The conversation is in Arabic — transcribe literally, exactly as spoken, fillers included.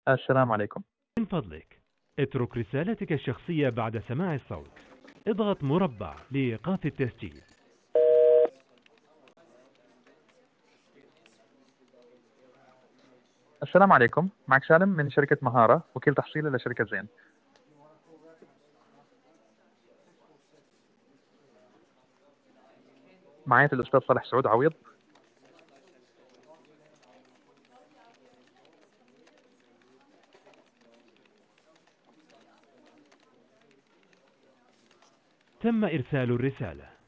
السلام عليكم. من فضلك، اترك رسالتك الشخصية بعد سماع الصوت. اضغط مربع لإيقاف التسجيل. السلام عليكم، معك سالم من شركة مهارة، وكيل تحصيلي لشركة زين. معايا الأستاذ صالح سعود عويض. تم إرسال الرسالة.